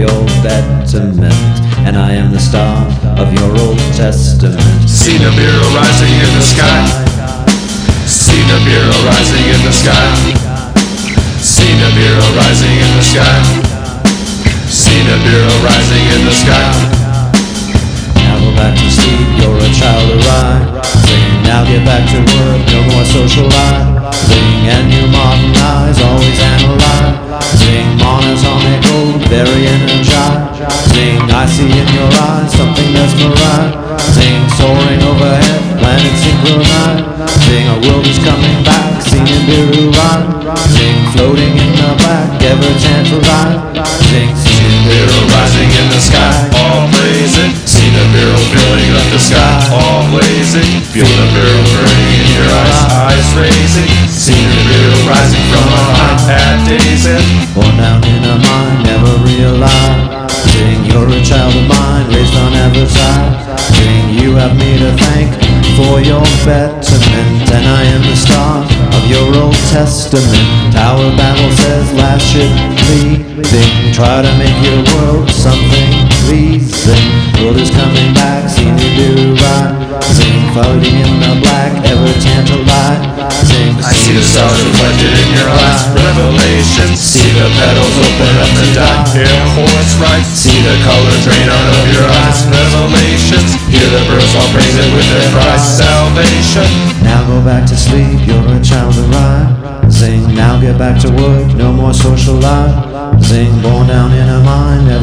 your betterment, and I am the star of your Old Testament. See Nibiru rising in the sky. See Nibiru rising in the sky. See Nibiru rising in the sky. See Nibiru rising in the sky. Now go back to sleep, you're a child arrive. Sing, now get back to work, no more social life. Sing, and you modernize, always analyze. Sing, monotonic gold, very energized. Sing, I see in your eyes something mesmerized. Sing, soaring overhead, planet synchronized. Sing, our world is coming back, seen in Nibiru ride. Sing, floating in the black, ever tantalized. Sing, See Nibiru rising in the sky, all blazing. See Nibiru filling up the sky, all blazing. Feel Nibiru burning in your eyes raising. See Nibiru rising from behind at days end. born down in a mind, never realized. Sing, you're a child of mine, raised on every side. Sing, you have me to thank for your betterment, and I am the star of your Old Testament. Tower Battle says last ship leaving, try to make your world something pleasing. World is coming back, see Nibiru ride. Sing, floating in the black, ever tantalized. Sing, I see the stars reflected in your eyes, revelations. See the petals open up the dime, hear horse ride. See the color drain out of your eyes, revelations. Hear the birds all praise it with their cries, salvation. now go back to sleep, you're a child arrive. Sing, now get back to work, no more social life. Sing, born down in a mind,